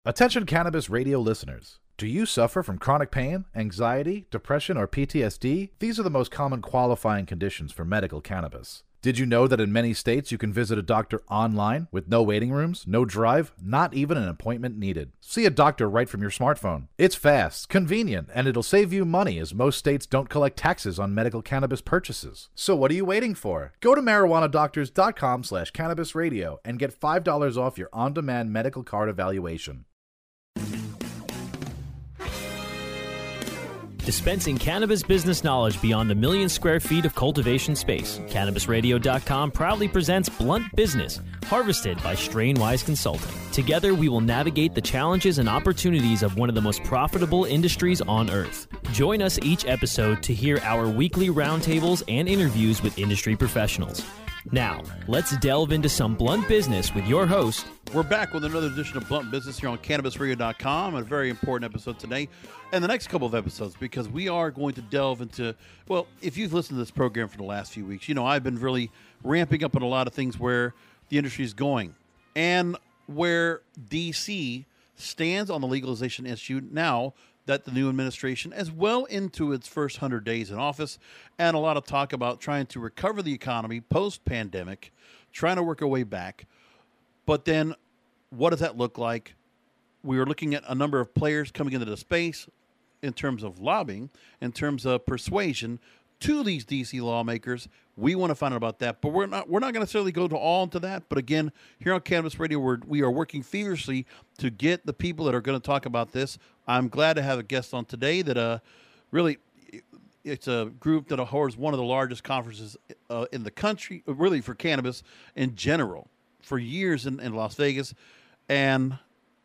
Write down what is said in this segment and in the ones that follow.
Attention Cannabis Radio listeners. Do you suffer from chronic pain, anxiety, depression, or PTSD? These are the most common qualifying conditions for medical cannabis. Did you know that in many states you can visit a doctor online with no waiting rooms, no drive, not even an appointment needed? See a doctor right from your smartphone. It's fast, convenient, and it'll save you money as most states don't collect taxes on medical cannabis purchases. So what are you waiting for? Go to marijuanadoctors.com/cannabisradio and get $5 off your on-demand medical card evaluation. Dispensing cannabis business knowledge beyond 1 million square feet of cultivation space, CannabisRadio.com proudly presents Blunt Business, harvested by Strainwise Consulting. Together, we will navigate the challenges and opportunities of one of the most profitable industries on earth. Join us each episode to hear our weekly roundtables and interviews with industry professionals. Now, let's delve into some blunt business with your host. We're back with another edition of Blunt Business here on CannabisRadio.com, a very important episode today, and the next couple of episodes, because we are going to delve into, well, if you've listened to this program for the last few weeks, you know I've been really ramping up on a lot of things where the industry is going, and where D.C. stands on the legalization issue now that the new administration is well into its first 100 days in office, and a lot of talk about trying to recover the economy post-pandemic, trying to work our way back. But then what does that look like? We are looking at a number of players coming into the space in terms of lobbying, in terms of persuasion to these D.C. lawmakers. We want to find out about that, but we're not going to necessarily go to all into that. But again, here on Cannabis Radio, we are working feverishly to get the people that are going to talk about this. I'm glad to have a guest on today that really, it's a group that holds one of the largest conferences in the country, really for cannabis in general, for years in Las Vegas. And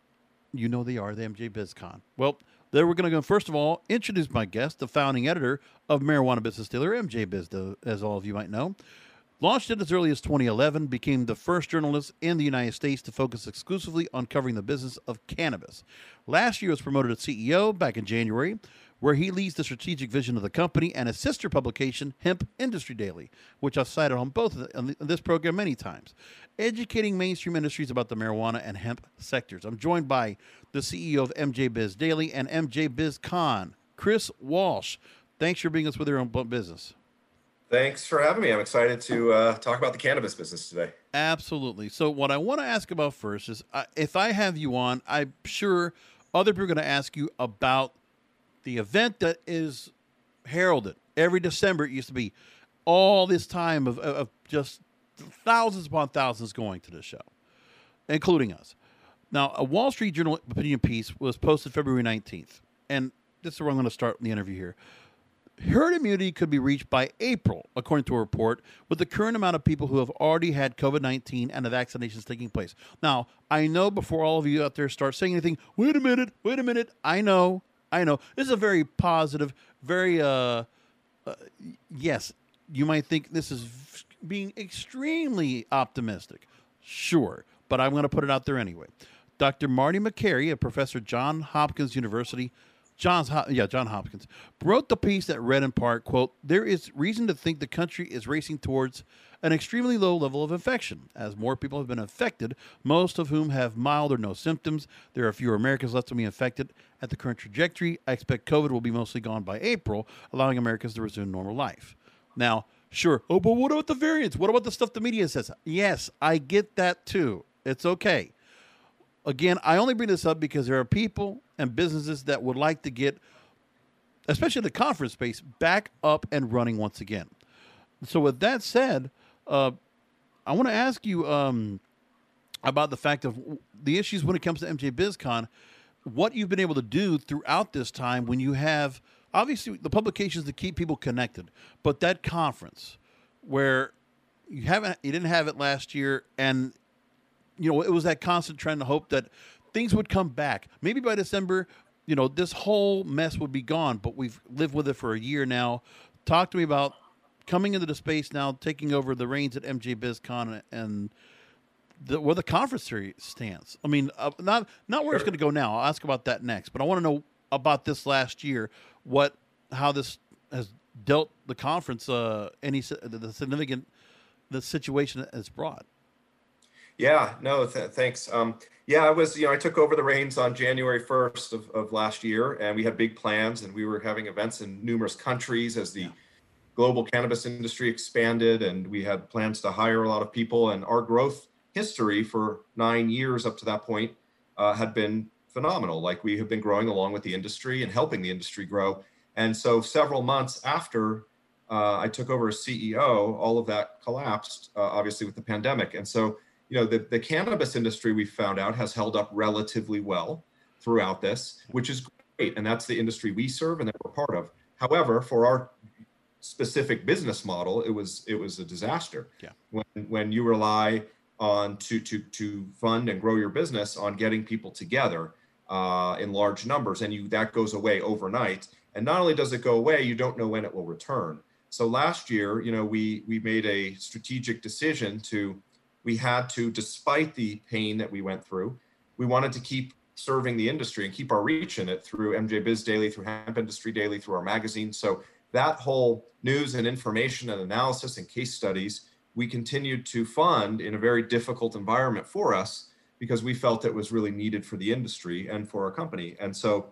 you know they are the MJ BizCon. Well, there we're going to go, first of all, introduce my guest, the founding editor of Marijuana Business Dealer, MJ Biz, as all of you might know. Launched it as early as 2011, became the first journalist in the United States to focus exclusively on covering the business of cannabis. Last year was promoted to CEO back in January, where he leads the strategic vision of the company and his sister publication, Hemp Industry Daily, which I've cited on this program many times, educating mainstream industries about the marijuana and hemp sectors. I'm joined by the CEO of MJ Biz Daily and MJ BizCon, Chris Walsh. Thanks for being with us with your own Blunt Business. Thanks for having me. I'm excited to talk about the cannabis business today. Absolutely. So what I want to ask about first is, if I have you on, I'm sure other people are going to ask you about the event that is heralded every December. It used to be all this time of just thousands upon thousands going to the show, including us. Now, a Wall Street Journal opinion piece was posted February 19th, and this is where I'm going to start the interview here. Herd immunity could be reached by April, according to a report, with the current amount of people who have already had COVID-19 and the vaccinations taking place. Now, I know before all of you out there start saying anything, wait a minute. I know. This is a very positive, very, yes, you might think this is being extremely optimistic. Sure, but I'm going to put it out there anyway. Dr. Marty Makary, a professor at Johns Hopkins University, Johns Hopkins, wrote the piece that read in part, quote, "There is reason to think the country is racing towards an extremely low level of infection. As more people have been infected, most of whom have mild or no symptoms, there are fewer Americans left to be infected. At the current trajectory, I expect COVID will be mostly gone by April, allowing Americans to resume normal life." Now, sure, but what about the variants? What about the stuff the media says? Yes, I get that too. It's okay. Again, I only bring this up because there are people and businesses that would like to get, especially the conference space, back up and running once again. So with that said, I want to ask you about the fact of the issues when it comes to MJ BizCon, what you've been able to do throughout this time when you have, obviously, the publications to keep people connected, but that conference where you didn't have it last year, and you know, it was that constant trend to hope that things would come back. Maybe by December, you know, this whole mess would be gone, but we've lived with it for a year now. Talk to me about coming into the space now, taking over the reins at MJ BizCon and where the conference series stands. I mean, not where it's going to go now. I'll ask about that next, but I want to know about this last year, how this has dealt the conference, the situation it's brought. Yeah, no, thanks. Yeah, I took over the reins on January 1st of last year, and we had big plans, and we were having events in numerous countries as the global cannabis industry expanded, and we had plans to hire a lot of people. And our growth history for 9 years up to that point had been phenomenal. Like, we have been growing along with the industry and helping the industry grow. And so several months after I took over as CEO, all of that collapsed, obviously with the pandemic. And so, the cannabis industry, we found out, has held up relatively well throughout this, which is great. And that's the industry we serve and that we're part of. However, for our specific business model, it was a disaster. Yeah. When you rely on to fund and grow your business on getting people together in large numbers, and that goes away overnight. And not only does it go away, you don't know when it will return. So last year, we made a strategic decision we had to, despite the pain that we went through, we wanted to keep serving the industry and keep our reach in it through MJ Biz Daily, through Hemp Industry Daily, through our magazine. So that whole news and information and analysis and case studies, we continued to fund in a very difficult environment for us, because we felt it was really needed for the industry and for our company. And so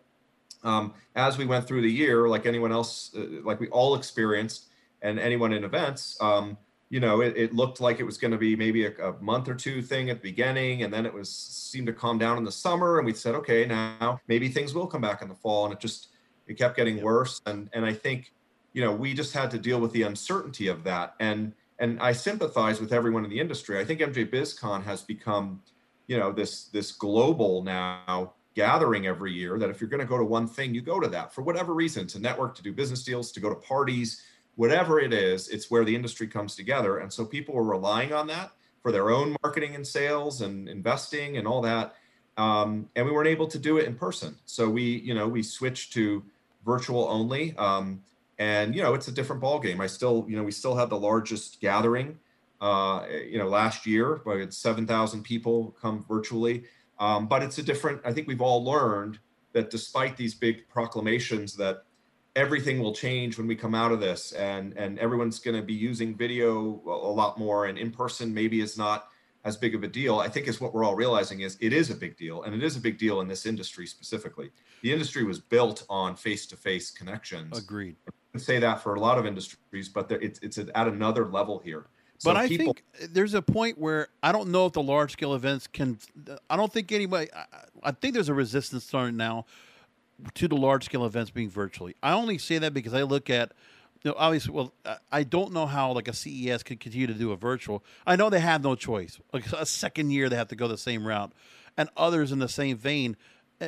as we went through the year, like anyone else, like we all experienced, and anyone in events, it looked like it was going to be maybe a month or two thing at the beginning, and then it seemed to calm down in the summer, and we said, okay, now maybe things will come back in the fall, and it kept getting worse. And I think, we just had to deal with the uncertainty of that. And I sympathize with everyone in the industry. I think MJ BizCon has become, this global now gathering every year, that if you're going to go to one thing, you go to that for whatever reason, to network, to do business deals, to go to parties, whatever it is, it's where the industry comes together. And so people were relying on that for their own marketing and sales and investing and all that. And we weren't able to do it in person. So we switched to virtual only. And, it's a different ballgame. We still have the largest gathering, last year, but it's 7,000 people come virtually. But it's I think we've all learned that despite these big proclamations that everything will change when we come out of this, and everyone's going to be using video a lot more, and in person maybe is not as big of a deal. I think is what we're all realizing is it is a big deal, and it is a big deal in this industry specifically. The industry was built on face-to-face connections. Agreed. I can say that for a lot of industries, but it's at another level here. So but I think there's a point where I don't know if the large-scale events can. I don't think anybody. I think there's a resistance starting now to the large-scale events being virtually. I only say that because I look at, obviously, well, I don't know how like a CES could continue to do a virtual. I know they have no choice. Like a second year, they have to go the same route, and others in the same vein.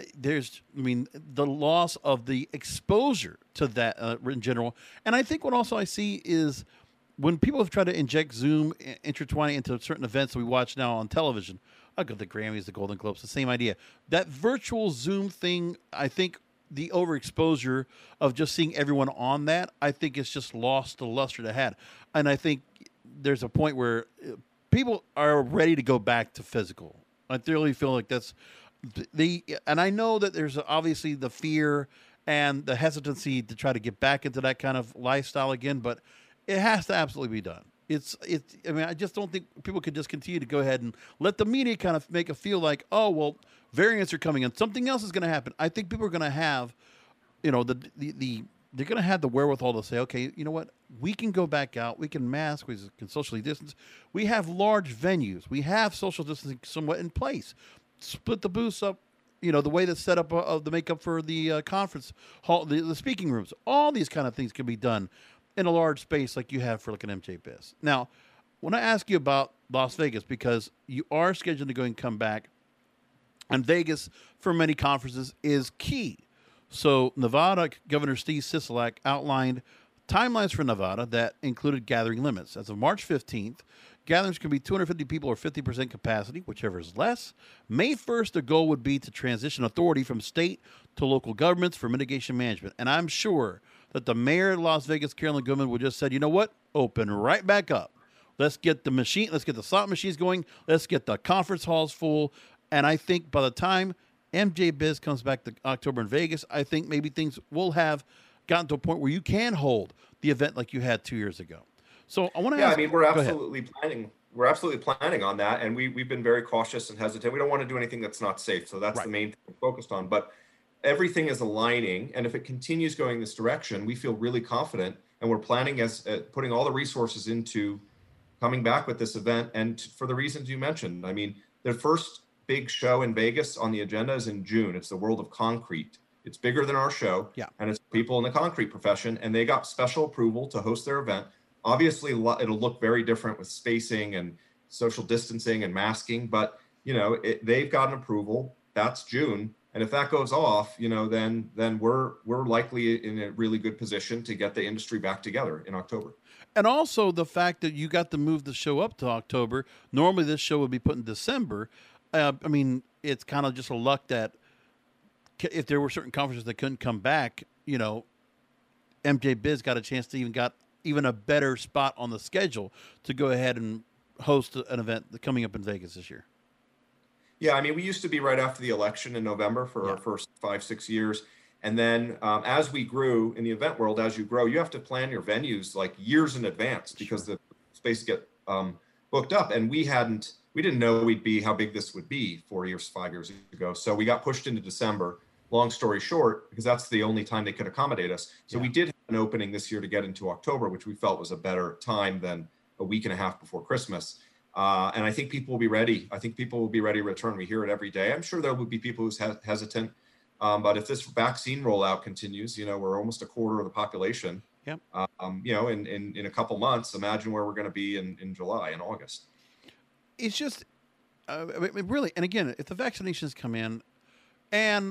The loss of the exposure to that in general. And I think what also I see is when people have tried to inject Zoom, intertwine it into certain events that we watch now on television. I'll go the Grammys, the Golden Globes, the same idea. That virtual Zoom thing, I think the overexposure of just seeing everyone on that, I think it's just lost the luster it had. And I think there's a point where people are ready to go back to physical. I really feel like that's and I know that there's obviously the fear and the hesitancy to try to get back into that kind of lifestyle again, but it has to absolutely be done. I just don't think people could just continue to go ahead and let the media kind of make it feel like, oh, well, variants are coming and something else is going to happen. I think people are going to have, they're going to have the wherewithal to say, okay, you know what? We can go back out. We can mask. We can socially distance. We have large venues. We have social distancing somewhat in place. Split the booths up, the way that's set up of the makeup for the conference hall, the speaking rooms. All these kind of things can be done in a large space like you have for like an MJ Biz. Now, when I ask you about Las Vegas, because you are scheduled to go and come back, and Vegas for many conferences is key. So Nevada Governor Steve Sisolak outlined timelines for Nevada that included gathering limits. As of March 15th, gatherings can be 250 people or 50% capacity, whichever is less. May 1st, the goal would be to transition authority from state to local governments for mitigation management. And I'm sure that the mayor of Las Vegas, Carolyn Goodman, would just said, you know what? Open right back up. Let's get the slot machines going. Let's get the conference halls full. And I think by the time MJ Biz comes back to October in Vegas, I think maybe things will have gotten to a point where you can hold the event like you had 2 years ago. So I want to ask. We're absolutely planning. we're absolutely planning on that, and we've been very cautious and hesitant. We don't want to do anything that's not safe, so that's Right. the main thing we're focused on. But everything is aligning, and if it continues going this direction, we feel really confident, and we're planning as putting all the resources into coming back with this event. And for the reasons you mentioned, I mean, the first big show in Vegas on the agenda is in June. It's the World of Concrete. It's bigger than our show, Yeah. and it's people in the concrete profession, and they got special approval to host their event. Obviously, it'll look very different with spacing and social distancing and masking, but they've gotten approval. That's June, and if that goes off, then we're likely in a really good position to get the industry back together in October. And also the fact that you got to move the show up to October. Normally, this show would be put in December. I mean, it's kind of just a luck that if there were certain conferences that couldn't come back, MJ Biz got a chance to got even a better spot on the schedule to go ahead and host an event coming up in Vegas this year. Yeah, I mean, we used to be right after the election in November for our first 5-6 years. And then as we grew in the event world, as you grow, you have to plan your venues like years in advance because the spaces get booked up. And we didn't know we'd be how big this would be 5 years ago. So we got pushed into December. Long story short, because that's the only time they could accommodate us. So we did have an opening this year to get into October, which we felt was a better time than a week and a half before Christmas. And I think people will be ready. I think people will be ready to return. We hear it every day. I'm sure there will be people who's hesitant. But if this vaccine rollout continues, we're almost a quarter of the population. Yep. In a couple months, imagine where we're going to be in July and August. It's just really, and again, if the vaccinations come in, and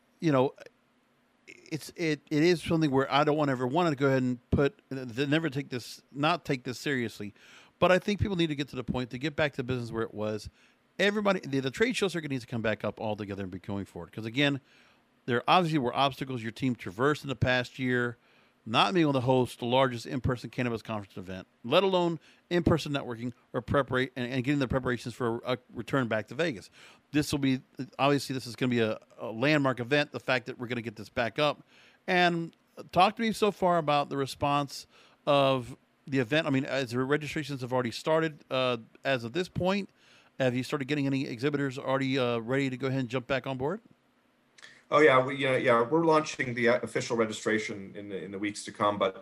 it is something where I don't want to go ahead and not take this seriously, but I think people need to get to the point to get back to business where it was. Everybody, the trade shows are going to need to come back up all together and be going forward. Because again, there obviously were obstacles your team traversed in the past year, not being able to host the largest in-person cannabis conference event, let alone in-person networking or and getting the preparations for a return back to Vegas. This is going to be a landmark event. The fact that we're going to get this back up, and talk to me so far about the response of the event. I mean, as the registrations have already started as of this point, have you started getting any exhibitors already ready to go ahead and jump back on board? Oh yeah, we're launching the official registration in the weeks to come. But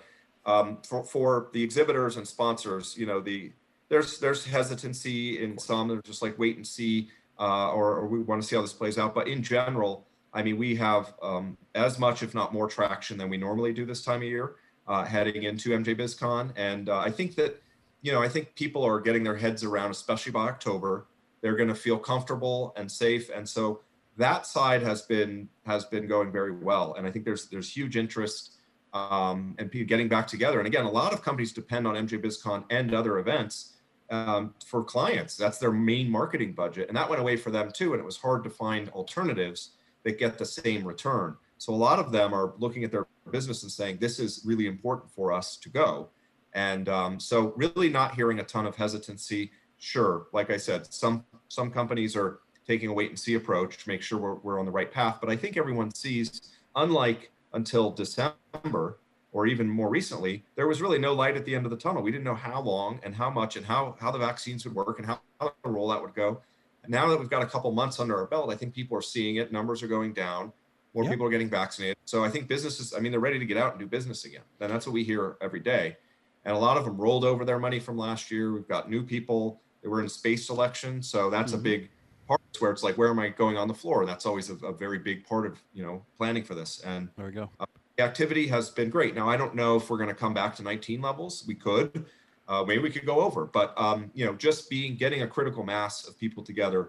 for the exhibitors and sponsors, there's hesitancy in some. They're just like wait and see, or we want to see how this plays out. But in general, I mean, we have as much, if not more, traction than we normally do this time of year heading into MJ BizCon, and I think that I think people are getting their heads around, especially by October. They're going to feel comfortable and safe, and so that side has been going very well. And I think there's huge interest and people getting back together. And again, a lot of companies depend on MJ BizCon and other events for clients. That's their main marketing budget, and that went away for them too. And it was hard to find alternatives that get the same return. So a lot of them are looking at their business and saying, this is really important for us to go. And so really not hearing a ton of hesitancy. Sure, like I said, some companies are taking a wait and see approach to make sure we're on the right path. But I think everyone sees, unlike until December or even more recently, there was really no light at the end of the tunnel. We didn't know how long and how much and how the vaccines would work and how the rollout would go. And now that we've got a couple months under our belt, I think people are seeing it. Numbers are going down. More people are getting vaccinated. So I think businesses, they're ready to get out and do business again. And that's what we hear every day. And a lot of them rolled over their money from last year. We've got new people that were in space selection. So that's a big part where it's like, where am I going on the floor? And that's always a very big part of, planning for this. And there we go. The activity has been great. Now, I don't know if we're going to come back to 19 levels. We could, maybe we could go over, but just getting a critical mass of people together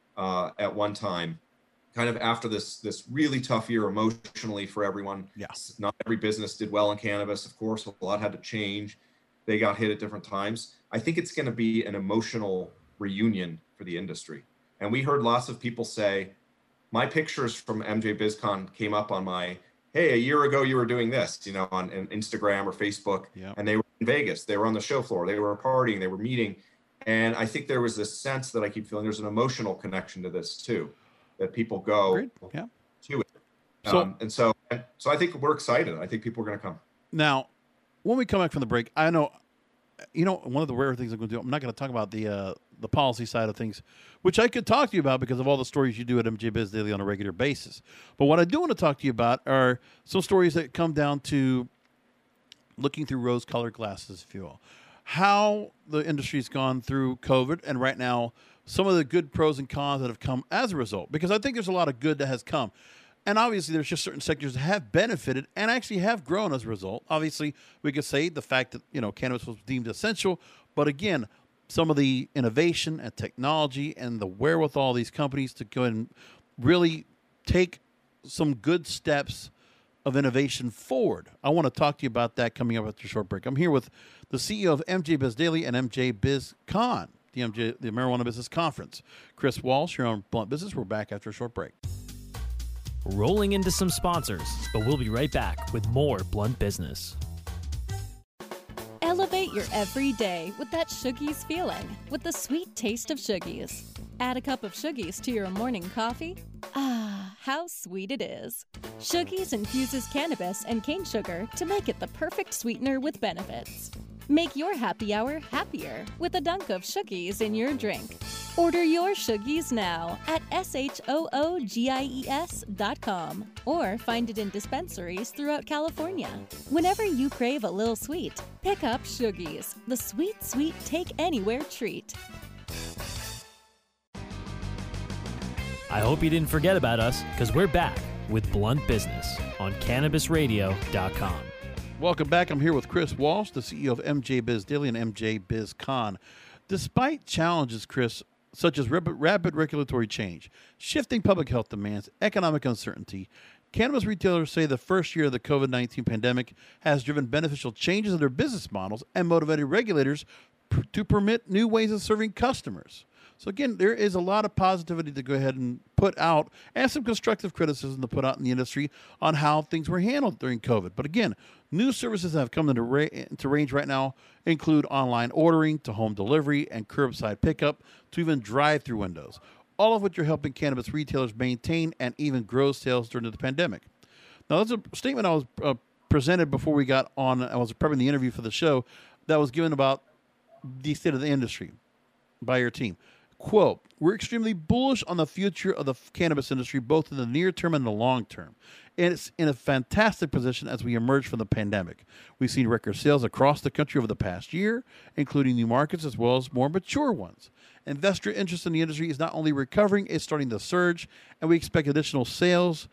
at one time, kind of after this really tough year emotionally for everyone. Yes. Not every business did well in cannabis. Of course, a lot had to change. They got hit at different times. I think it's going to be an emotional reunion for the industry. And we heard lots of people say, my pictures from MJ BizCon came up on my, hey, a year ago you were doing this, on Instagram or Facebook, and they were in Vegas. They were on the show floor. They were partying. They were meeting. And I think there was this sense that I keep feeling there's an emotional connection to this too, that people go to it. So I think we're excited. I think people are going to come. Now, when we come back from the break, I know one of the rare things I'm going to do, I'm not going to talk about the policy side of things, which I could talk to you about because of all the stories you do at MJ Biz Daily on a regular basis. But what I do want to talk to you about are some stories that come down to looking through rose-colored glasses, if you will. How the industry's gone through COVID, and right now, some of the good pros and cons that have come as a result. Because I think there's a lot of good that has come. And obviously, there's just certain sectors that have benefited and actually have grown as a result. Obviously, we could say the fact that, cannabis was deemed essential. But again, some of the innovation and technology and the wherewithal of these companies to go and really take some good steps of innovation forward. I want to talk to you about that coming up after a short break. I'm here with the CEO of MJ Biz Daily and MJ BizCon, the Marijuana Business Conference. Chris Walsh here on Blunt Business. We're back after a short break. Rolling into some sponsors, but we'll be right back with more Blunt Business. Elevate your everyday with that Shoogies feeling, with the sweet taste of Shoogies. Add a cup of Shoogies to your morning coffee. Ah, how sweet it is. Shoogies infuses cannabis and cane sugar to make it the perfect sweetener with benefits. Make your happy hour happier with a dunk of Shoogies in your drink. Order your Shoogies now at SHOOGIES.com or find it in dispensaries throughout California. Whenever you crave a little sweet, pick up Shoogies, the sweet, sweet take-anywhere treat. I hope you didn't forget about us, because we're back with Blunt Business on CannabisRadio.com. Welcome back. I'm here with Chris Walsh, the CEO of MJ Biz Daily and MJ BizCon. Despite challenges, Chris, such as rapid regulatory change, shifting public health demands, economic uncertainty, cannabis retailers say the first year of the COVID-19 pandemic has driven beneficial changes in their business models and motivated regulators to permit new ways of serving customers. So again, there is a lot of positivity to go ahead and put out, and some constructive criticism to put out in the industry on how things were handled during COVID. But again, new services that have come into range right now include online ordering to home delivery and curbside pickup to even drive-through windows, all of which are helping cannabis retailers maintain and even grow sales during the pandemic. Now, that's a statement I was presented before we got on. I was prepping the interview for the show that was given about the state of the industry by your team. Quote, "We're extremely bullish on the future of the cannabis industry, both in the near term and the long term. And it's in a fantastic position as we emerge from the pandemic. We've seen record sales across the country over the past year, including new markets as well as more mature ones. Investor interest in the industry is not only recovering, it's starting to surge, and we expect additional states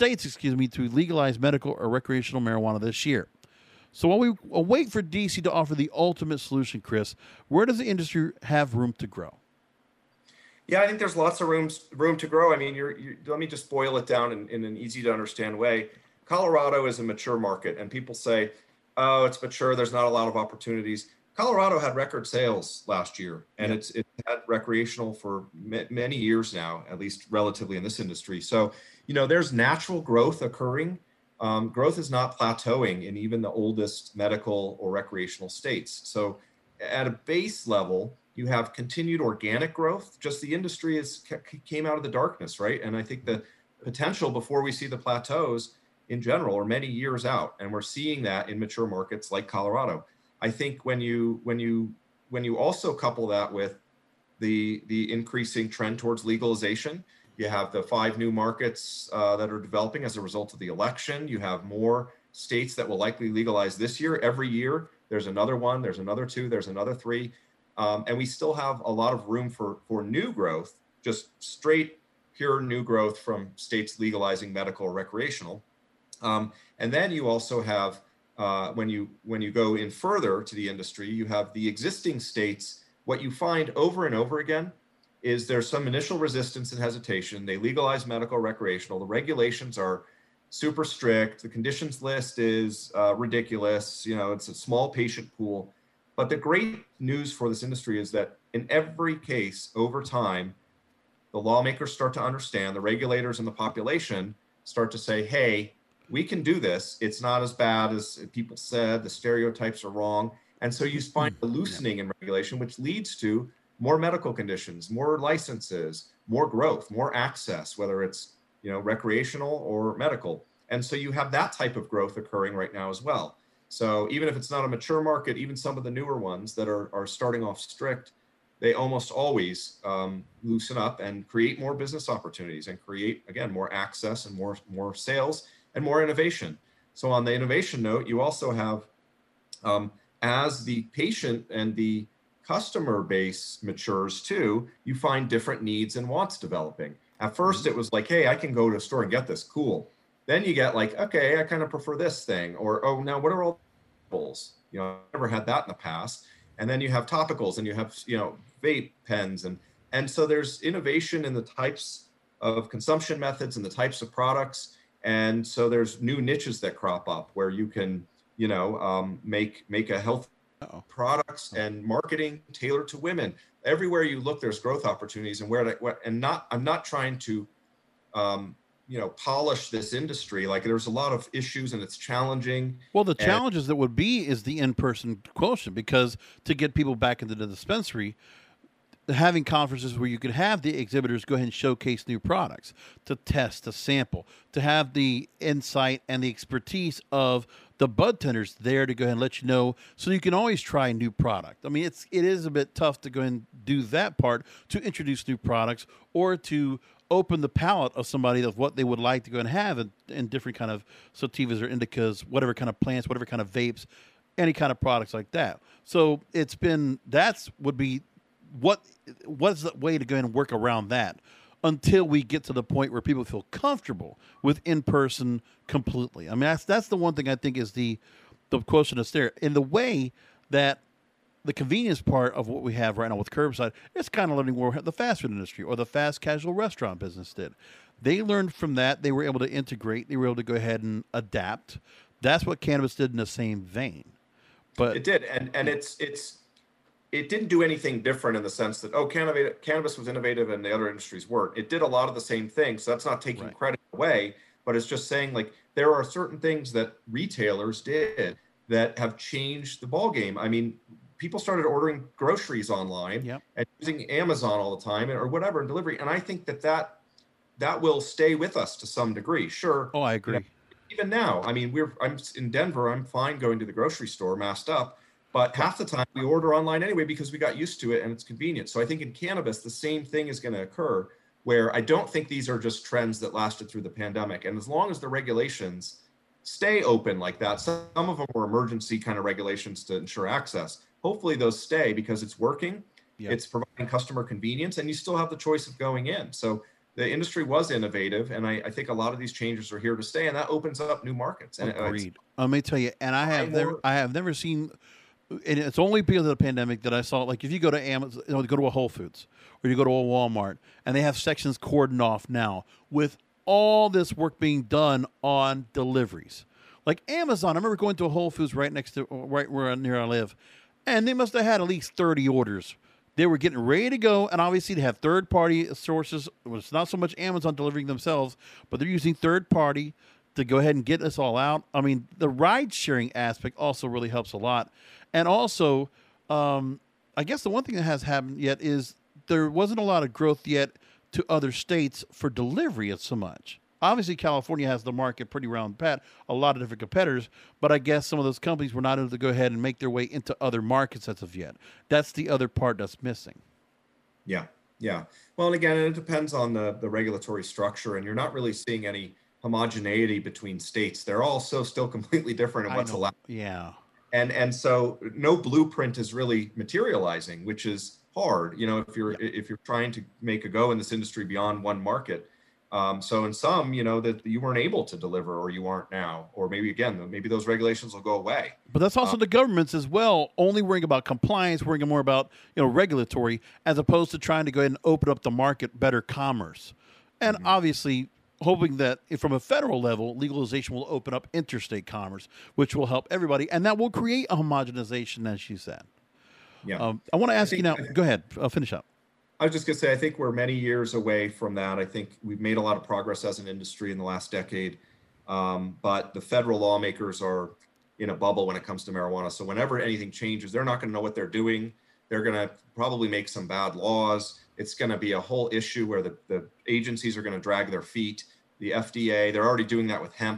to legalize medical or recreational marijuana this year." So while we wait for DC to offer the ultimate solution, Chris, where does the industry have room to grow? Yeah, I think there's lots of room to grow. I mean, let me just boil it down in an easy to understand way. Colorado is a mature market, and people say, "Oh, it's mature. There's not a lot of opportunities." Colorado had record sales last year, and it's had recreational for many years now, at least relatively in this industry. So, there's natural growth occurring. Growth is not plateauing in even the oldest medical or recreational states. So, at a base level, you have continued organic growth. Just the industry came out of the darkness, right? And I think the potential before we see the plateaus in general are many years out, and we're seeing that in mature markets like Colorado. I think when you also couple that with the increasing trend towards legalization, you have the 5 new markets that are developing as a result of the election. You have more states that will likely legalize this year. Every year, there's another one, there's another 2, there's another 3. And we still have a lot of room for new growth, just straight, pure new growth from states legalizing medical or recreational. And then you also have, when you go in further to the industry, you have the existing states. What you find over and over again is there's some initial resistance and hesitation. They legalize medical, recreational. The regulations are super strict. The conditions list is ridiculous. It's a small patient pool. But the great news for this industry is that in every case, over time, the lawmakers start to understand, the regulators and the population start to say, hey, we can do this. It's not as bad as people said. The stereotypes are wrong. And so you find a loosening in regulation, which leads to more medical conditions, more licenses, more growth, more access, whether it's recreational or medical. And so you have that type of growth occurring right now as well. So even if it's not a mature market, even some of the newer ones that are starting off strict, they almost always loosen up and create more business opportunities and create, again, more access and more sales and more innovation. So on the innovation note, you also have, as the patient and the customer base matures too, you find different needs and wants developing. At first, it was like, hey, I can go to a store and get this, cool. Then you get like, okay, I kind of prefer this thing, or oh, now what are all topicals? You know, I've never had that in the past. And then you have topicals, and you have, you know, vape pens, and so there's innovation in the types of consumption methods and the types of products, and so there's new niches that crop up where you can, you know, make a health products and marketing tailored to women. Everywhere you look, there's growth opportunities, and I'm not trying to, you know, polish this industry. Like, there's a lot of issues and it's challenging. Well, the challenges that would be is the in-person quotient, because to get people back into the dispensary, having conferences where you could have the exhibitors go ahead and showcase new products, to test, to sample, to have the insight and the expertise of the bud tenders there to go ahead and let you know, so you can always try a new product. I mean, it is a bit tough to go ahead and do that part, to introduce new products or to open the palate of somebody of what they would like to go and have in different kind of sativas or indicas, whatever kind of plants, whatever kind of vapes, any kind of products like that. So what's the way to go in and work around that until we get to the point where people feel comfortable with in-person completely. I mean, that's the one thing I think is the quotient is there. In the way that the convenience part of what we have right now with curbside, it's kind of learning where the fast food industry or the fast casual restaurant business did. They learned from that. They were able to integrate. They were able to go ahead and adapt. That's what cannabis did in the same vein. But it did, and it didn't do anything different in the sense that, oh, cannabis was innovative and the other industries weren't. It did a lot of the same things. So that's not taking credit away, but it's just saying, like, there are certain things that retailers did that have changed the ballgame. I mean, people started ordering groceries online and using Amazon all the time or whatever in delivery. And I think that will stay with us to some degree. Sure. Oh, I agree. You know, even now, I mean, I'm in Denver. I'm fine going to the grocery store masked up. But half the time we order online anyway because we got used to it and it's convenient. So I think in cannabis, the same thing is going to occur, where I don't think these are just trends that lasted through the pandemic. And as long as the regulations stay open like that, some of them were emergency kind of regulations to ensure access. Hopefully those stay because it's working. It's providing customer convenience, and you still have the choice of going in. So the industry was innovative, and I think a lot of these changes are here to stay, and that opens up new markets. And agreed. Let me tell you, and I have never seen. And it's only because of the pandemic that I saw, like, if you go to Amazon, you go to a Whole Foods or you go to a Walmart, and they have sections cordoned off now with all this work being done on deliveries. Like Amazon, I remember going to a Whole Foods right where near I live, and they must have had at least 30 orders. They were getting ready to go, and obviously they have third-party sources. It's not so much Amazon delivering themselves, but they're using third-party to go ahead and get us all out. I mean, the ride-sharing aspect also really helps a lot. And also, I guess the one thing that has happened yet is there wasn't a lot of growth yet to other states for delivery so much. Obviously, California has the market pretty round pat, a lot of different competitors, but I guess some of those companies were not able to go ahead and make their way into other markets as of yet. That's the other part that's missing. Yeah. Well, and again, it depends on the regulatory structure, and you're not really seeing any homogeneity between states. They're all still completely different in what's allowed. Yeah. And so no blueprint is really materializing, which is hard, you know, if you're trying to make a go in this industry beyond one market. So in some, you know, that you weren't able to deliver, or you aren't now, or maybe those regulations will go away. But that's also the governments as well, only worrying about compliance, worrying more about, you know, regulatory, as opposed to trying to go ahead and open up the market, better commerce. And obviously hoping that from a federal level, legalization will open up interstate commerce, which will help everybody. And that will create a homogenization, as you said. Yeah. I want to ask you now, go ahead, finish up. I was just going to say, I think we're many years away from that. I think we've made a lot of progress as an industry in the last decade. But the federal lawmakers are in a bubble when it comes to marijuana. So whenever anything changes, they're not going to know what they're doing. They're going to probably make some bad laws. It's going to be a whole issue where the agencies are going to drag their feet. The FDA, they're already doing that with hemp.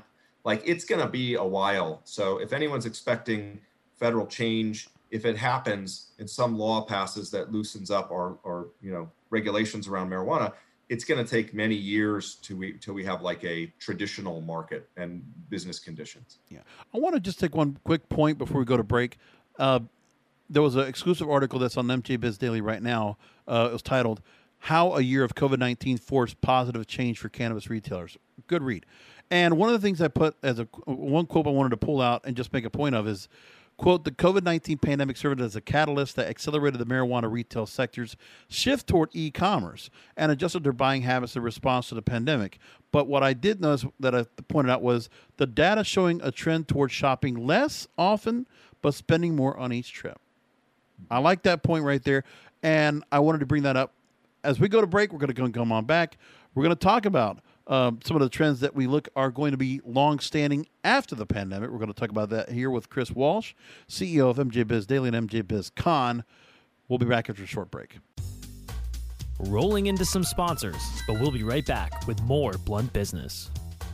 like it's going to be a while. So if anyone's expecting federal change, if it happens and some law passes that loosens up our regulations around marijuana, it's going to take many years till we have like a traditional market and business conditions. Yeah. I want to just take one quick point before we go to break. There was an exclusive article that's on MJ Biz Daily right now. It was titled, "How a Year of COVID-19 Forced Positive Change for Cannabis Retailers." Good read. And one of the things I put as one quote I wanted to pull out and just make a point of is, quote, "The COVID-19 pandemic served as a catalyst that accelerated the marijuana retail sector's shift toward e-commerce and adjusted their buying habits in response to the pandemic. But what I did notice that I pointed out was the data showing a trend towards shopping less often but spending more on each trip." I like that point right there, and I wanted to bring that up. As we go to break, we're going to come on back. We're going to talk about some of the trends that we look are going to be long-standing after the pandemic. We're going to talk about that here with Chris Walsh, CEO of MJ Biz Daily and MJ Biz Con. We'll be back after a short break. Rolling into some sponsors, but we'll be right back with more Blunt Business.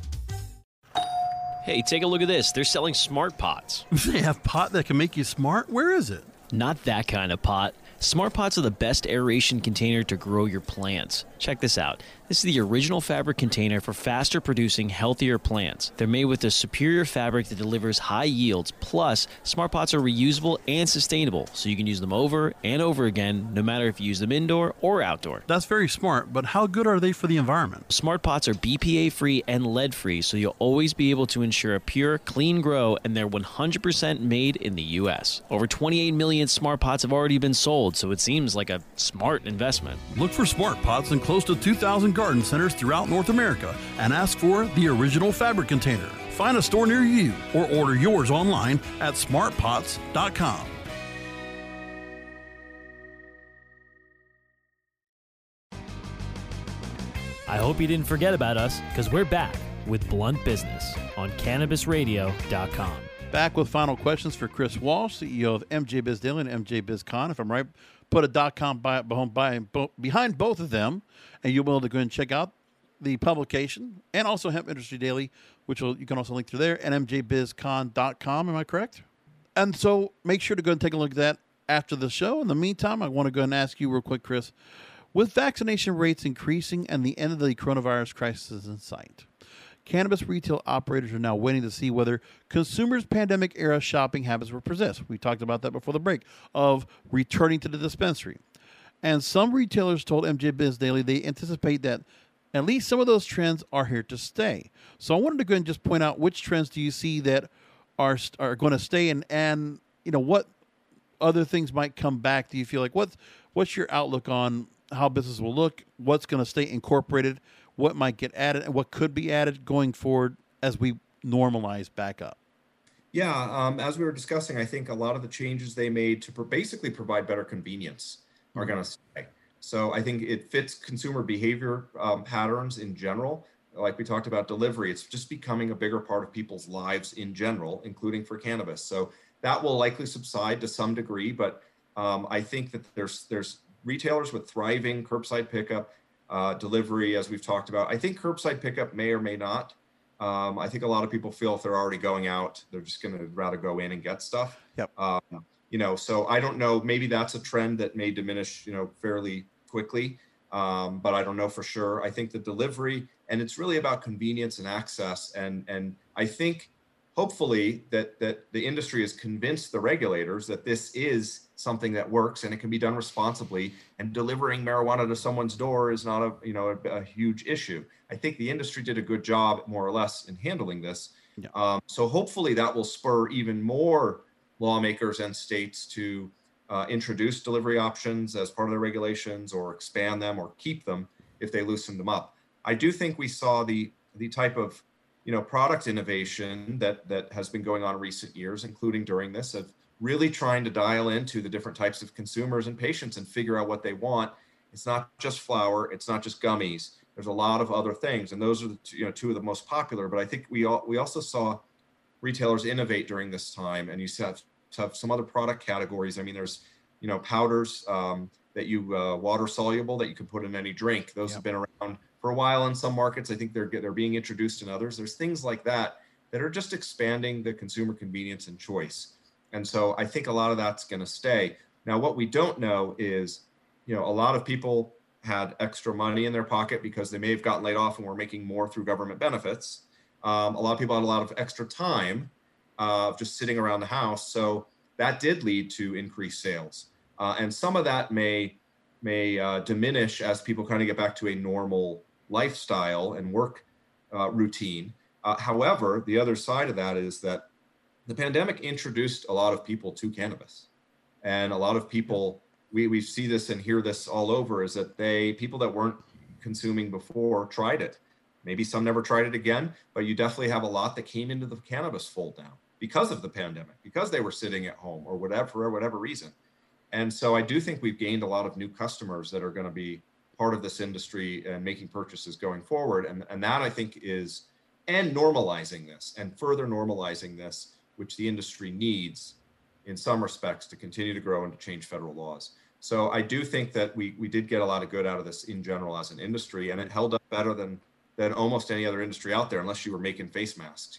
Hey, take a look at this. They're selling smart pots. They have pot that can make you smart? Where is it? Not that kind of pot. Smart pots are the best aeration container to grow your plants. Check this out. This is the original fabric container for faster producing, healthier plants. They're made with a superior fabric that delivers high yields. Plus, smart pots are reusable and sustainable, so you can use them over and over again, no matter if you use them indoor or outdoor. That's very smart, but how good are they for the environment? Smart pots are BPA-free and lead-free, so you'll always be able to ensure a pure, clean grow, and they're 100% made in the U.S. Over 28 million smart pots have already been sold, so it seems like a smart investment. Look for smart pots in close to 2,000 garden centers throughout North America and ask for the original fabric container. Find a store near you or order yours online at smartpots.com. I hope you didn't forget about us, because we're back with Blunt Business on CannabisRadio.com. Back with final questions for Chris Walsh, CEO of MJ Biz Daily and MJ Biz Con. If I'm right, put a .com behind both of them, and you'll be able to go and check out the publication and also Hemp Industry Daily, which you can also link through there, and mjbizcon.com. Am I correct? And so make sure to go and take a look at that after the show. In the meantime, I want to go and ask you real quick, Chris, with vaccination rates increasing and the end of the coronavirus crisis in sight, cannabis retail operators are now waiting to see whether consumers' pandemic-era shopping habits will persist. We talked about that before the break, of returning to the dispensary. And some retailers told MJ Biz Daily they anticipate that at least some of those trends are here to stay. So I wanted to go and just point out, which trends do you see that are going to stay, and what other things might come back? Do you feel like what's your outlook on how business will look, what's going to stay incorporated, what might get added, and what could be added going forward as we normalize back up? Yeah, as we were discussing, I think a lot of the changes they made to basically provide better convenience are going to stay. So I think it fits consumer behavior patterns in general. Like we talked about delivery, it's just becoming a bigger part of people's lives in general, including for cannabis. So that will likely subside to some degree, but I think that there's retailers with thriving curbside pickup, delivery, as we've talked about. I think curbside pickup may or may not. I think a lot of people feel if they're already going out, they're just going to rather go in and get stuff. Yep. So I don't know. Maybe that's a trend that may diminish, fairly quickly. But I don't know for sure. I think the delivery, and it's really about convenience and access. And I think hopefully that the industry has convinced the regulators that this is something that works and it can be done responsibly, and delivering marijuana to someone's door is not a huge issue. I think the industry did a good job, more or less, in handling this. Yeah. So hopefully that will spur even more lawmakers and states to introduce delivery options as part of their regulations, or expand them, or keep them if they loosen them up. I do think we saw the type of product innovation that has been going on in recent years, including during this, of really trying to dial into the different types of consumers and patients and figure out what they want. It's not just flower, it's not just gummies. There's a lot of other things, and those are the two of the most popular. But I think we also saw retailers innovate during this time, and you have some other product categories. I mean, there's powders that you water soluble that you can put in any drink. Those have been around for a while in some markets. I think they're being introduced in others. There's things like that that are just expanding the consumer convenience and choice. And so I think a lot of that's going to stay. Now, what we don't know is, a lot of people had extra money in their pocket because they may have gotten laid off and were making more through government benefits. A lot of people had a lot of extra time just sitting around the house. So that did lead to increased sales. And some of that may diminish as people kind of get back to a normal lifestyle and work routine. However, the other side of that is that the pandemic introduced a lot of people to cannabis. And a lot of people, we see this and hear this all over, is that people that weren't consuming before tried it. Maybe some never tried it again, but you definitely have a lot that came into the cannabis fold now because of the pandemic, because they were sitting at home or whatever, for whatever reason. And so I do think we've gained a lot of new customers that are going to be part of this industry and making purchases going forward. And that I think is, and normalizing this and further normalizing this, which the industry needs in some respects to continue to grow and to change federal laws. So I do think that we did get a lot of good out of this in general as an industry, and it held up better than almost any other industry out there, unless you were making face masks,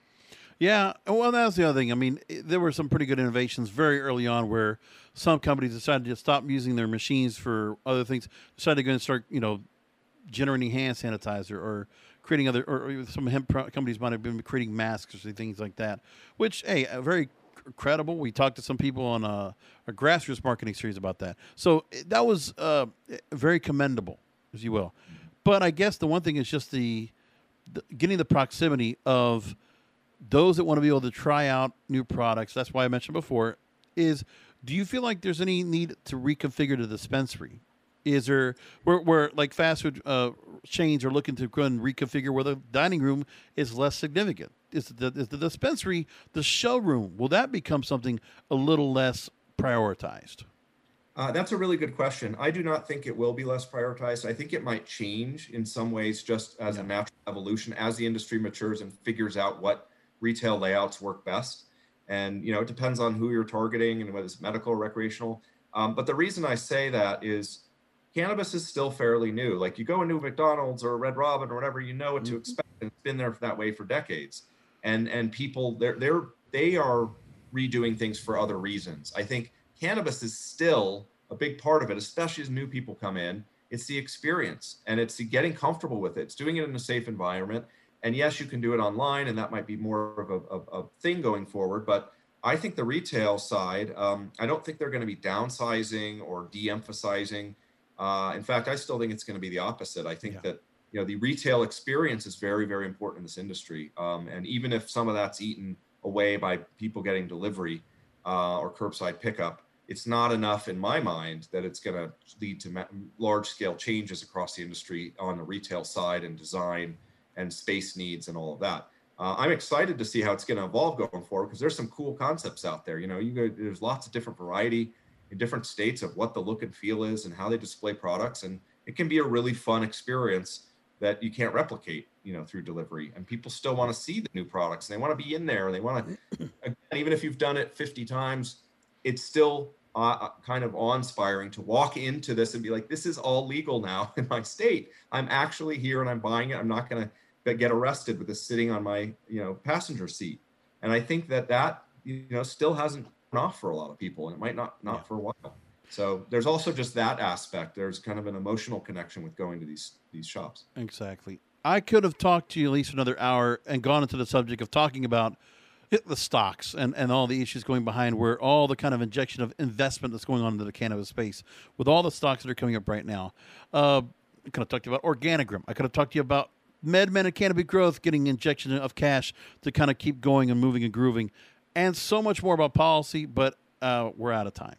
Yeah, well, that's the other thing. I mean, there were some pretty good innovations very early on where some companies decided to stop using their machines for other things, decided to go and start, generating hand sanitizer or creating other, or some hemp companies might have been creating masks or things like that, which, hey, very credible. We talked to some people on a grassroots marketing series about that. So that was very commendable, as you will. But I guess the one thing is just the getting the proximity of those that want to be able to try out new products. That's why I mentioned before is, do you feel like there's any need to reconfigure the dispensary? Is there where like fast food chains are looking to go and reconfigure where the dining room is less significant? Is the dispensary, the showroom, will that become something a little less prioritized? That's a really good question. I do not think it will be less prioritized. I think it might change in some ways just as a natural evolution as the industry matures and figures out what retail layouts work best. And, it depends on who you're targeting and whether it's medical or recreational. But the reason I say that is cannabis is still fairly new. Like you go into a McDonald's or a Red Robin or whatever, you know what to expect. And it's been there that way for decades. And people, they are redoing things for other reasons. I think cannabis is still a big part of it, especially as new people come in. It's the experience and it's the getting comfortable with it. It's doing it in a safe environment. And yes, you can do it online, and that might be more of a thing going forward. But I think the retail side, I don't think they're going to be downsizing or de-emphasizing. In fact, I still think it's going to be the opposite. I think that the retail experience is very, very important in this industry. And even if some of that's eaten away by people getting delivery or curbside pickup, it's not enough in my mind that it's going to lead to large-scale changes across the industry on the retail side and design and space needs and all of that. I'm excited to see how it's going to evolve going forward because there's some cool concepts out there. There's lots of different variety in different states of what the look and feel is and how they display products, and it can be a really fun experience that you can't replicate, through delivery. And people still want to see the new products. And they want to be in there. And they want to, again, even if you've done it 50 times, it's still kind of awe-inspiring to walk into this and be like, this is all legal now in my state. I'm actually here and I'm buying it. I'm not going to get arrested with this sitting on my, passenger seat. And I think that, still hasn't gone off for a lot of people, and it might not for a while. So there's also just that aspect. There's kind of an emotional connection with going to these shops. Exactly. I could have talked to you at least another hour and gone into the subject of talking about the stocks and all the issues going behind where all the kind of injection of investment that's going on into the cannabis space with all the stocks that are coming up right now. I could have talked to you about Organigram. I could have talked to you about MedMen and Canopy Growth getting injection of cash to kind of keep going and moving and grooving, and so much more about policy, but we're out of time.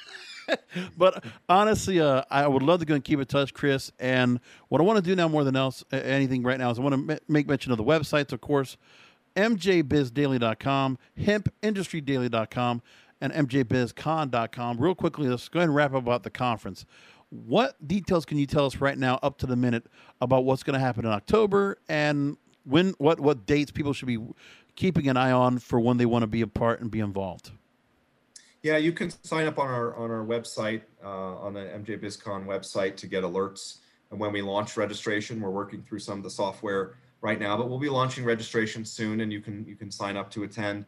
But honestly, I would love to go and keep in touch, Chris. And what I want to do now more than anything right now is I want to make mention of the websites, of course, mjbizdaily.com, hempindustrydaily.com, and mjbizcon.com. Real quickly, let's go ahead and wrap up about the conference. What details can you tell us right now, up to the minute, about what's going to happen in October and what dates people should be keeping an eye on for when they want to be a part and be involved? Yeah, you can sign up on our website, on the MJ BizCon website, to get alerts. And when we launch registration, we're working through some of the software right now, but we'll be launching registration soon, and you can sign up to attend.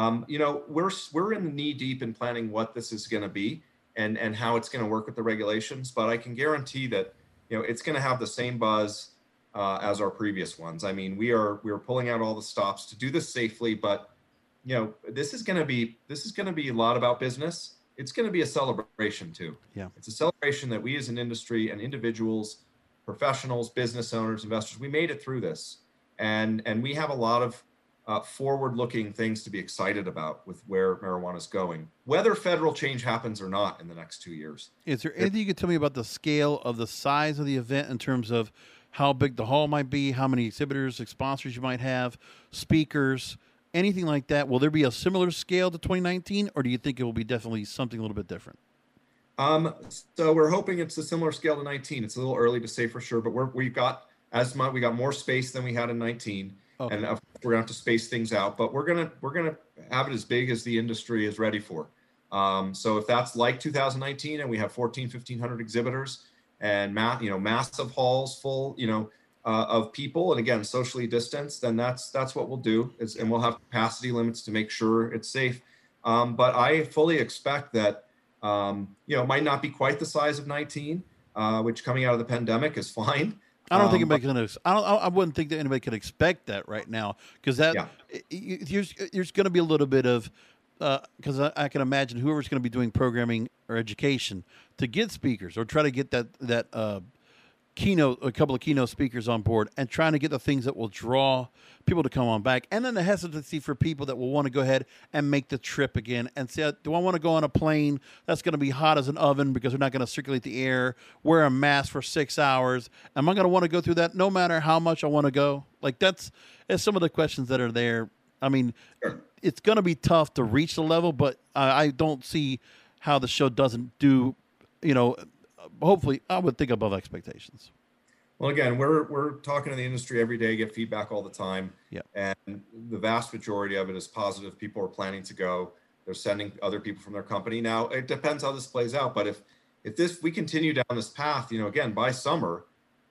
We're in the knee deep in planning what this is going to be and how it's going to work with the regulations. But I can guarantee that it's going to have the same buzz as our previous ones. I mean, we're pulling out all the stops to do this safely, but this is going to be a lot about business. It's going to be a celebration too. Yeah, it's a celebration that we as an industry and individuals, professionals, business owners, investors, we made it through this, and we have a lot of forward-looking things to be excited about with where marijuana is going, whether federal change happens or not in the next 2 years. Is there anything you could tell me about the scale of the size of the event in terms of how big the hall might be, how many exhibitors, sponsors you might have, speakers, anything like that? Will there be a similar scale to 2019, or do you think it will be definitely something a little bit different? So we're hoping it's a similar scale to 19. It's a little early to say for sure, but we got more space than we had in 19. Okay. And of course, we're gonna have to space things out, but we're gonna have it as big as the industry is ready for. So if that's like 2019 and we have 1,500 exhibitors and massive halls full, of people, and again, socially distanced, then that's what we'll do and we'll have capacity limits to make sure it's safe. But I fully expect that, it might not be quite the size of 19, which coming out of the pandemic is fine. I don't think anybody can. I wouldn't think that anybody could expect that right now, because there's going to be a little bit of because I can imagine whoever's going to be doing programming or education to get speakers or try to get that keynote, a couple of keynote speakers on board, and trying to get the things that will draw people to come on back, and then the hesitancy for people that will want to go ahead and make the trip again and say, do I want to go on a plane that's going to be hot as an oven because they're not going to circulate the air, wear a mask for 6 hours? Am I going to want to go through that no matter how much I want to go? Like that's some of the questions that are there. I mean, it's going to be tough to reach the level, but I don't see how the show doesn't do, hopefully I would think above expectations. Well, again, we're talking to the industry every day, get feedback all the time. Yeah. And the vast majority of it is positive. People are planning to go. They're sending other people from their company. Now, it depends how this plays out. But if we continue down this path, again, by summer,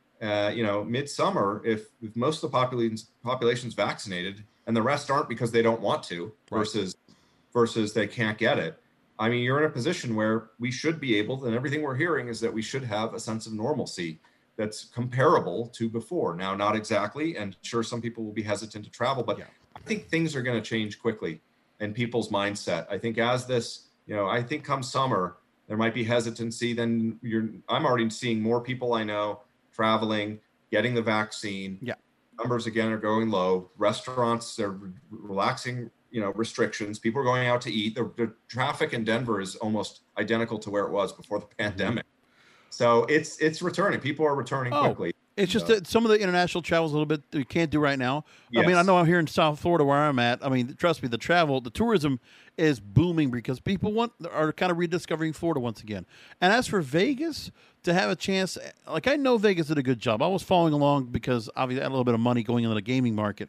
midsummer, if most of the population's vaccinated and the rest aren't because they don't want to, versus they can't get it, I mean, you're in a position where we should be able, and everything we're hearing is that we should have a sense of normalcy that's comparable to before. Now, not exactly, and sure, some people will be hesitant to travel, but I think things are going to change quickly in people's mindset. I think as this, I think come summer, there might be hesitancy. Then I'm already seeing more people I know traveling, getting the vaccine. Yeah. Numbers again are going low. Restaurants, they're relaxing restrictions. People are going out to eat. The traffic in Denver is almost identical to where it was before the pandemic. So it's returning. People are returning quickly. It's just that some of the international travel is a little bit you can't do right now. Yes. I mean, I know I'm here in South Florida where I'm at. I mean, trust me, the tourism is booming because people are kind of rediscovering Florida once again. And as for Vegas, to have a chance, like I know Vegas did a good job. I was following along because obviously I had a little bit of money going into the gaming market.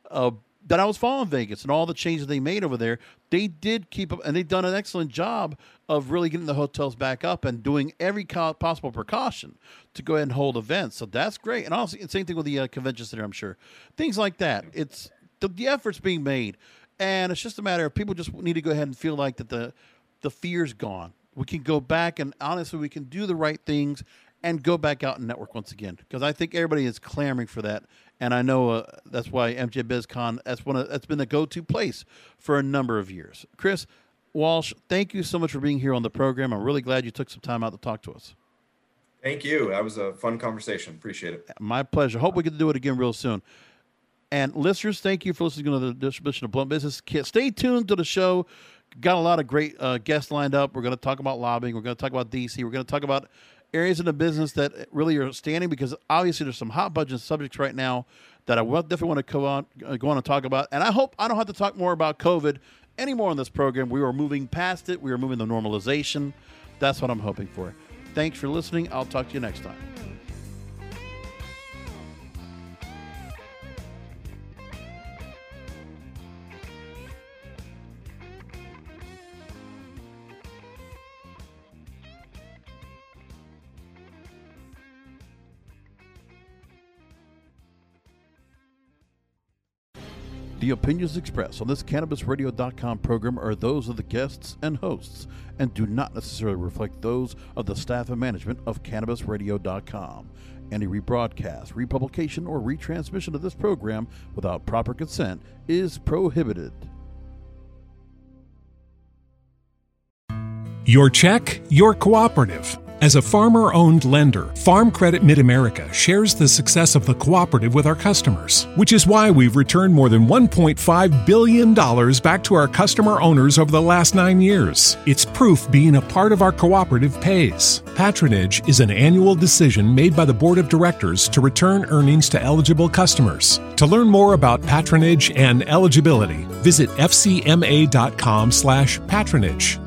That I was following Vegas and all the changes they made over there. They did keep up, and they've done an excellent job of really getting the hotels back up and doing every possible precaution to go ahead and hold events. So that's great. And also, same thing with the convention center, I'm sure. Things like that. It's the effort's being made, and it's just a matter of people just need to go ahead and feel like that the fear's gone. We can go back, and honestly, we can do the right things and go back out and network once again, because I think everybody is clamoring for that. And I know that's why MJ BizCon, that's been the go-to place for a number of years. Chris Walsh, thank you so much for being here on the program. I'm really glad you took some time out to talk to us. Thank you. That was a fun conversation. Appreciate it. My pleasure. Hope we get to do it again real soon. And listeners, thank you for listening to the distribution of Blunt Business. Stay tuned to the show. Got a lot of great guests lined up. We're going to talk about lobbying. We're going to talk about DC. We're going to talk about areas in the business that really are standing, because obviously there's some hot budget subjects right now that I definitely want to go on and talk about. And I hope I don't have to talk more about COVID anymore on this program. We are moving past it. We are moving to normalization. That's what I'm hoping for. Thanks for listening. I'll talk to you next time. The opinions expressed on this CannabisRadio.com program are those of the guests and hosts and do not necessarily reflect those of the staff and management of CannabisRadio.com. Any rebroadcast, republication, or retransmission of this program without proper consent is prohibited. Your check, your cooperative. As a farmer-owned lender, Farm Credit Mid-America shares the success of the cooperative with our customers, which is why we've returned more than $1.5 billion back to our customer owners over the last 9 years. It's proof being a part of our cooperative pays. Patronage is an annual decision made by the Board of Directors to return earnings to eligible customers. To learn more about patronage and eligibility, visit fcma.com/patronage.